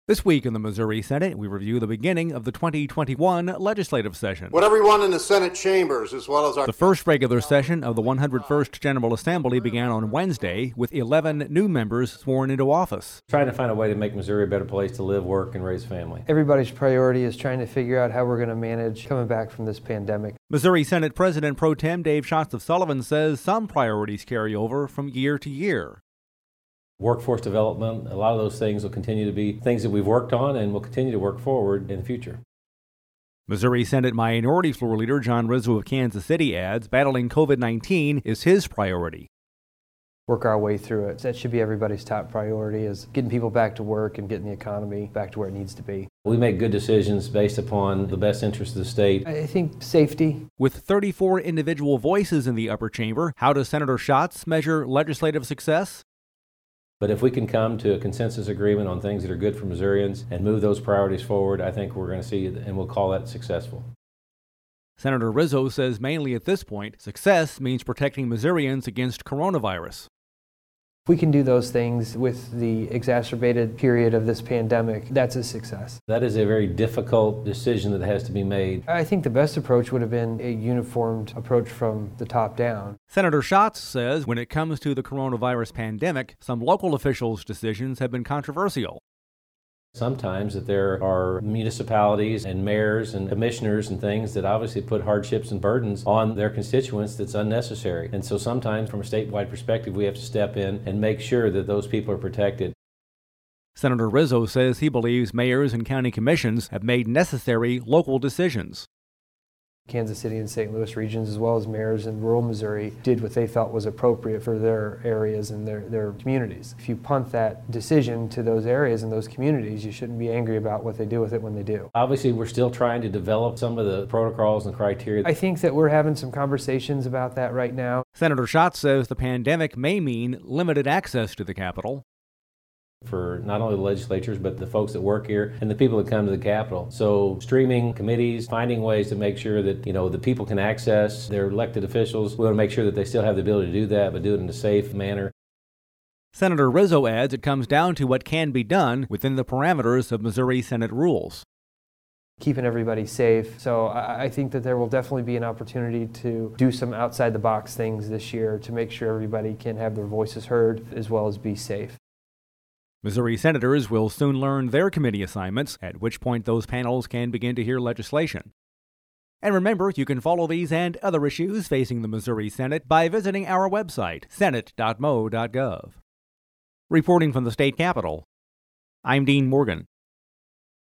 This week in the Missouri Senate, we review the beginning of the 2021 legislative session. What everyone in the Senate chambers, as well as The first regular session of the 101st General Assembly began on Wednesday with 11 new members sworn into office. Trying to find a way to make Missouri a better place to live, work, and raise family. Everybody's priority is trying to figure out how we're going to manage coming back from this pandemic. Missouri Senate President Pro Tem Dave Schatz of Sullivan says some priorities carry over from year to year. Workforce development, a lot of those things will continue to be things that we've worked on and will continue to work forward in the future. Missouri Senate Minority Floor Leader John Rizzo of Kansas City adds battling COVID-19 is his priority. Work our way through it. That should be everybody's top priority, is getting people back to work and getting the economy back to where it needs to be. We make good decisions based upon the best interest of the state. I think safety. With 34 individual voices in the upper chamber, how does Senator Schatz measure legislative success? But if we can come to a consensus agreement on things that are good for Missourians and move those priorities forward, I think we're going to see, and we'll call that successful. Senator Rizzo says mainly at this point, success means protecting Missourians against coronavirus. If we can do those things with the exacerbated period of this pandemic, that's a success. That is a very difficult decision that has to be made. I think the best approach would have been a uniformed approach from the top down. Senator Schatz says when it comes to the coronavirus pandemic, some local officials' decisions have been controversial. Sometimes that there are municipalities and mayors and commissioners and things that obviously put hardships and burdens on their constituents that's unnecessary. And so sometimes from a statewide perspective, we have to step in and make sure that those people are protected. Senator Rizzo says he believes mayors and county commissions have made necessary local decisions. Kansas City and St. Louis regions, as well as mayors in rural Missouri, did what they felt was appropriate for their areas and their communities. If you punt that decision to those areas and those communities, you shouldn't be angry about what they do with it when they do. Obviously, we're still trying to develop some of the protocols and criteria. I think that we're having some conversations about that right now. Senator Schatz says the pandemic may mean limited access to the Capitol for not only the legislatures, but the folks that work here and the people that come to the Capitol. So streaming committees, finding ways to make sure that, the people can access their elected officials. We want to make sure that they still have the ability to do that, but do it in a safe manner. Senator Rizzo adds it comes down to what can be done within the parameters of Missouri Senate rules. Keeping everybody safe. So I think that there will definitely be an opportunity to do some outside the box things this year to make sure everybody can have their voices heard as well as be safe. Missouri senators will soon learn their committee assignments, at which point those panels can begin to hear legislation. And remember, you can follow these and other issues facing the Missouri Senate by visiting our website, senate.mo.gov. Reporting from the state capitol, I'm Dean Morgan.